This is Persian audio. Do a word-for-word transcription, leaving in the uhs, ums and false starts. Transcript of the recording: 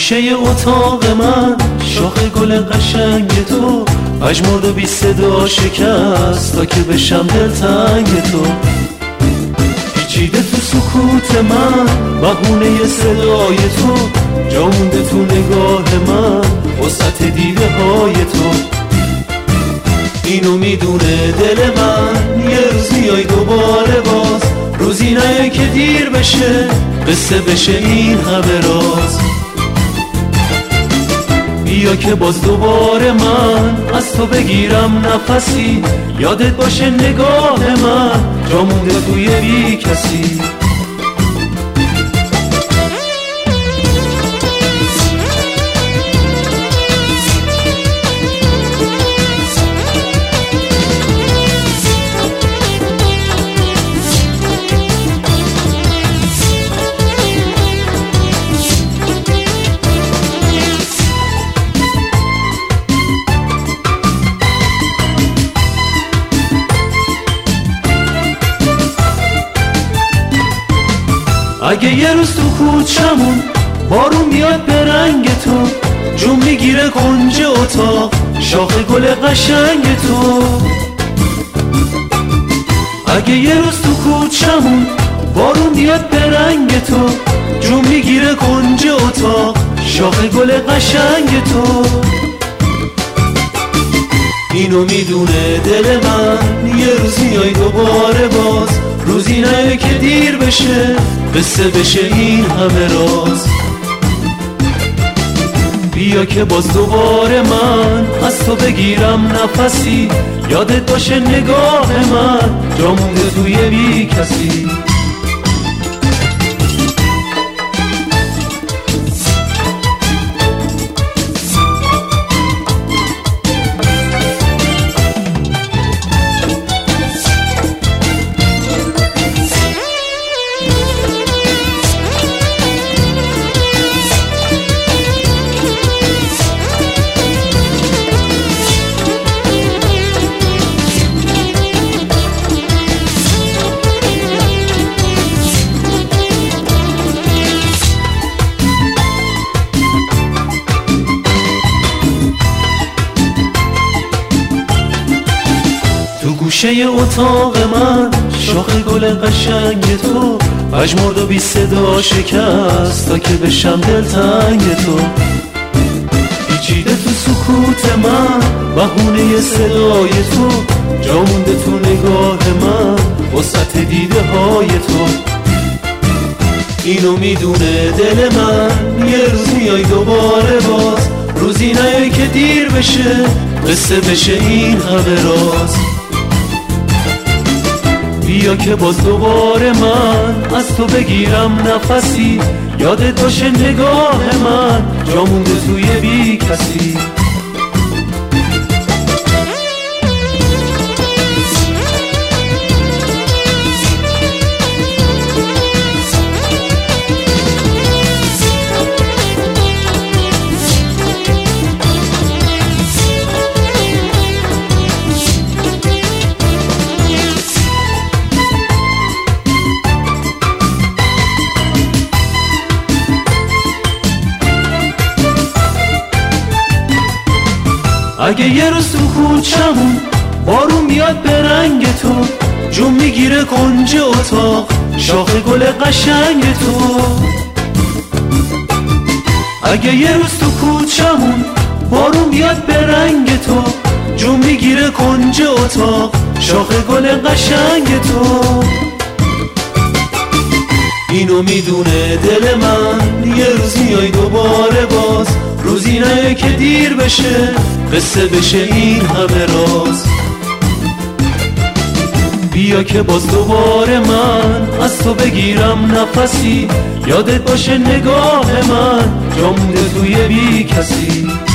گوشه اتاق من شاخ گل قشنگ تو پژمرد و بی صدا شکست تا که بشم دلتنگ تو. پیچیده تو سکوت من بهونه صدای تو، جا مونده تو نگاه من وسط دیده های تو. اینو میدونه دل من یه روز میای دوباره باز، روزی نه که دیر بشه قصه بشه این همه راز. بیا که باز دوباره من از تو بگیرم نفسی، یادت باشه نگاه من جا مونده توی بی کسی. اگه یه روز تو کوچمون بارون بیاد به رنگ تو، جون میگیره کنج اتاق شاخ گل قشنگ تو. اگه یه روز تو کوچمون بارون بیاد به رنگ تو، جون میگیره کنج اتاق شاخ گل قشنگ تو. اینو میدونه دل من یه روز میای دوباره باز، روزی نه که دیر بشه قصه بشه این همه راز. بیا که باز دوباره من از تو بگیرم نفسی، یادت باشه نگاه من جا مونده توی بی کسی. گوشه اتاق من شاخ گل قشنگ تو پژمرد و بی صدا شکست تا که بشم دلتنگ تو. پیچیده تو سکوت من بهونه صدای تو، جا مونده تو نگاه من وسط دیده های تو. اینو میدونه دل من یه روز میای دوباره باز، روزی نه که دیر بشه قصه بشه این همه راز. بیا که باز دوباره من از تو بگیرم نفسی، یادت باشه نگاه من جا مونده توی بی کسی. اگه یه روز تو کوچمون بارون بیاد به رنگ تو، جون میگیره کنج اتاق شاخ گل قشنگ تو. اگه یه روز تو کوچمون بارون بیاد به رنگ تو، جون میگیره کنج اتاق شاخ گل قشنگ تو. اینو میدونه دل من یه روز میای دوباره باز، روزی نه که دیر بشه قصه بشه این همه راز. بیا که باز دوباره من از تو بگیرم نفسی، یادت باشه نگاه من جا مونده توی بی کسی.